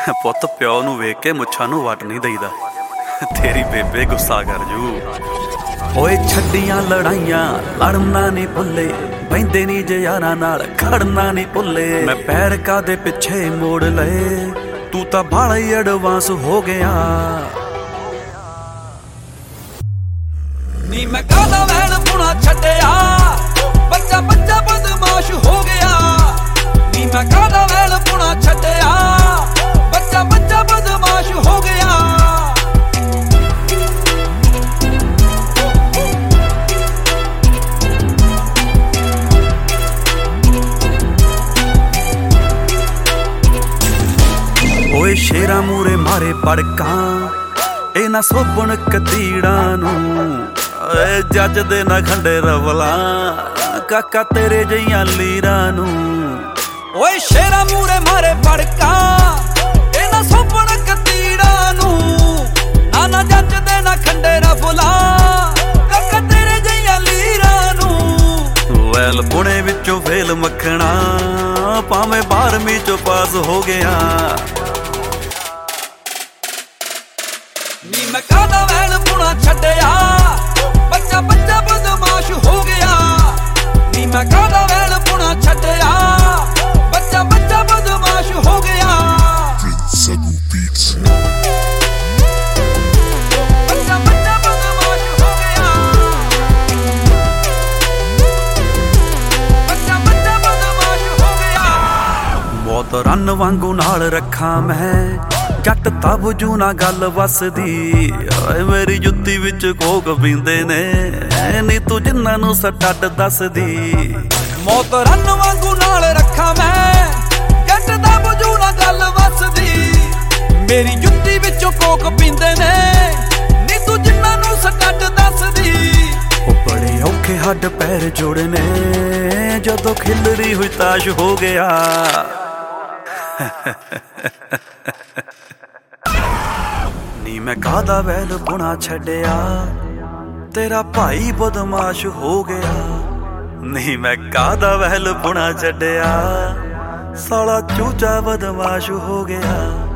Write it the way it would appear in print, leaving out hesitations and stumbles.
ਪੁੱਤ ਪਿਓ ਨੂੰ ਵੇਖ ਕੇ ਮੁੱਛਾਂ ਨੂੰ ਵੱਟ ਨਹੀਂ ਦਈਦਾ। ਤੇਰੀ ਬੇਬੇ ਗੁੱਸਾ ਕਰ ਜੂ। ਓਏ ਛੱਡੀਆਂ ਲੜਾਈਆਂ ਲੜਨਾ ਨਹੀਂ ਭੁੱਲੇ, ਬਹਿੰਦੇ ਨਹੀਂ ਜੇ ਯਾਰਾਂ ਨਾਲ ਖੜਨਾ ਨਹੀਂ ਭੁੱਲੇ। ਮੈਂ ਪੈਰ ਕਾਦੇ ਪਿੱਛੇ ਮੋੜ ਲਏ, ਤੂੰ ਤਾਂ ਬਾਹਲਾ ਹੀ ਐਡਵਾਂਸ ਹੋ ਗਿਆ। ਨੀ ਮੈਂ ਕਾਹਦਾ ਵਹਿਣ ਪੁਣਾ ਛੱਡਿਆ, ਬੱਚਾ ਬੱਚਾ ਬਦਮਾਸ਼ ਹੋ ਗਿਆ। ਨੀ ਮੈਂ ਕਾਹਦਾ ਵਹਿਣ ਪੁਣਾ ਛੱਡਿਆ, ਬੱਚਾ ਬੱਚਾ ਬਦਮਾਸ਼ ਹੋ ਗਿਆ। ਓਏ ਸ਼ੇਰਾਂ ਮੂਰੇ ਮਾਰੇ ਪੜਕਾਂ, ਇਹ ਨਾ ਸੋਭਣ ਕਤੀੜਾਂ ਨੂੰ। ਏ ਜੱਜ ਦੇ ਨਾ ਖੰਡੇ ਰਵਲਾਂ, ਕਾਕਾ ਤੇਰੇ ਜਈਆਂ ਲੀਰਾਂ ਨੂੰ। ਓਏ ਸ਼ੇਰਾਂ ਮੂਰੇ ਮਾਰੇ ਪੜਕਾਂ, ਇਹ ਨਾ ਸੋਭਣ ਕਤੀੜਾਂ ਨੂੰ। ਨਾ ਜੱਜ ਦੇ ਨਾ ਖੰਡੇ ਰਵਲਾਂ, ਕਾਕਾ ਤੇਰੇ ਜਈਆਂ ਲੀਰਾਂ ਨੂੰ। ਵੈਲ ਪੁਣੇ ਵਿੱਚੋਂ ਫੇਲ ਮੱਖਣਾ, ਭਾਵੇਂ 12ਵੀਂ ਚੋਂ ਪਾਸ ਹੋ ਗਿਆ। ਨੀ ਮੈਂ ਕਾਹਦਾ ਵਹਿਣ ਪੁਣਾ ਛੱਡਿਆ, ਬੱਚਾ ਬੱਚਾ ਬਦਮਾਸ਼ ਹੋ ਗਿਆ। ਨੀ ਮੈਂ ਕਾਹਦਾ ਵਹਿਣ ਪੁਣਾ ਛੱਡਿਆ, ਬੱਚਾ ਬੱਚਾ ਬਦਮਾਸ਼ ਹੋ ਗਿਆ। ਬੱਚਾ ਬੱਚਾ ਬਦਮਾਸ਼ ਹੋ ਗਿਆ। ਬੱਚਾ ਬੱਚਾ ਬਦਮਾਸ਼ ਹੋ ਗਿਆ। ਬਹੁਤ ਰੰਨ ਵਾਂਗੂ ਨਾਲ ਰੱਖਾਂ ਮੈਂ, ਜੱਟ ਤਬਜੂ ਨਾ ਗੱਲ ਵਸਦੀ। ਓਏ ਮੇਰੀ ਜੁੱਤੀ ਵਿੱਚ ਕੋਕ ਪੀਂਦੇ ਨੇ, ਨੀ ਤੂੰ ਜਿੰਨਾਂ ਨੂੰ ਸੱਟ ਦੱਸਦੀ। ਮੌਤ ਰੰਨ ਵਾਂਗੂ ਨਾਲ ਰੱਖਾਂ ਮੈਂ, ਜੱਟ ਤਬਜੂ ਨਾ ਗੱਲ ਵਸਦੀ। ਮੇਰੀ ਜੁੱਤੀ ਵਿੱਚੋਂ ਕੋਕ ਪੀਂਦੇ ਨੇ, ਨੀ ਤੂੰ ਜਿੰਨਾਂ ਨੂੰ ਸੱਟ ਦੱਸਦੀ। ਉਹ ਬੜੇ ਔਖੇ ਹੱਡ ਪੈਰ ਜੋੜਨੇ, ਜਦੋਂ ਖਿਲਰੀ ਹੋਈ ਤਾਸ਼ ਹੋ ਗਿਆ। ਨੀ ਮੈਂ ਕਾਹਦਾ ਵੈਲ ਪੁਣਾ ਛੱਡਿਆ, ਤੇਰਾ ਭਾਈ ਬਦਮਾਸ਼ ਹੋ ਗਿਆ। ਨੀ ਮੈਂ ਕਾਹਦਾ ਵੈਲ ਪੁਣਾ ਛੱਡਿਆ, ਸਾਲਾ ਚੂਚਾ ਬਦਮਾਸ਼ ਹੋ ਗਿਆ।